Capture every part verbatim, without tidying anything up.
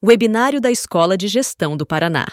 Webinário da Escola de Gestão do Paraná.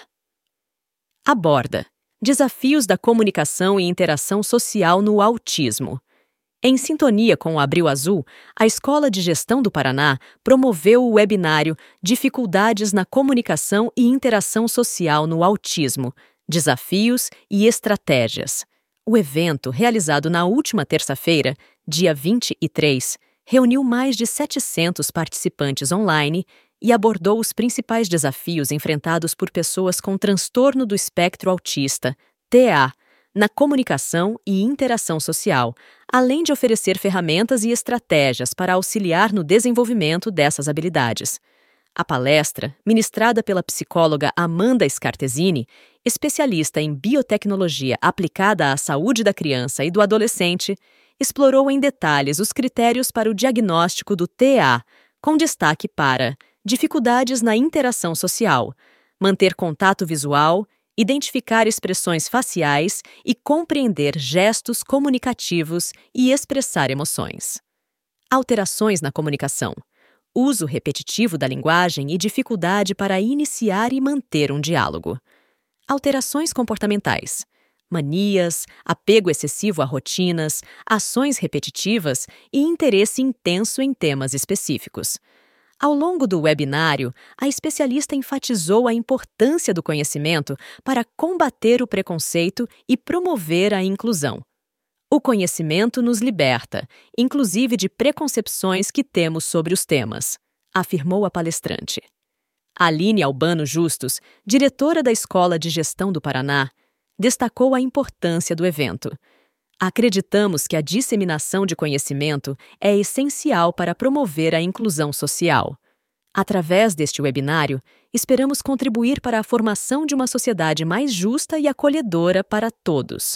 Aborda Desafios da comunicação e interação social no autismo. Em sintonia com o Abril Azul, a Escola de Gestão do Paraná promoveu o webinário Dificuldades na comunicação e interação social no autismo, desafios e estratégias. O evento, realizado na última terça-feira, dia vinte e três, reuniu mais de setecentos participantes online e abordou os principais desafios enfrentados por pessoas com transtorno do espectro autista, T A, na comunicação e interação social, além de oferecer ferramentas e estratégias para auxiliar no desenvolvimento dessas habilidades. A palestra, ministrada pela psicóloga Amanda Scartesini, especialista em biotecnologia aplicada à saúde da criança e do adolescente, explorou em detalhes os critérios para o diagnóstico do T A, com destaque para dificuldades na interação social, manter contato visual, identificar expressões faciais e compreender gestos comunicativos e expressar emoções. Alterações na comunicação, uso repetitivo da linguagem e dificuldade para iniciar e manter um diálogo. Alterações comportamentais, manias, apego excessivo a rotinas, ações repetitivas e interesse intenso em temas específicos. Ao longo do webinário, a especialista enfatizou a importância do conhecimento para combater o preconceito e promover a inclusão. O conhecimento nos liberta, inclusive de preconcepções que temos sobre os temas, afirmou a palestrante. Aline Albano Justus, diretora da Escola de Gestão do Paraná, destacou a importância do evento. Acreditamos que a disseminação de conhecimento é essencial para promover a inclusão social. Através deste webinário, esperamos contribuir para a formação de uma sociedade mais justa e acolhedora para todos.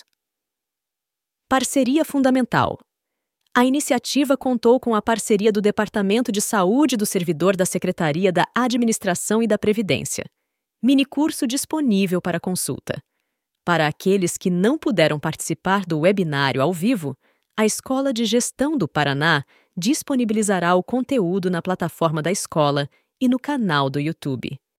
Parceria fundamental. A iniciativa contou com a parceria do Departamento de Saúde do servidor da Secretaria da Administração e da Previdência. Minicurso disponível para consulta. Para aqueles que não puderam participar do webinário ao vivo, a Escola de Gestão do Paraná disponibilizará o conteúdo na plataforma da escola e no canal do YouTube.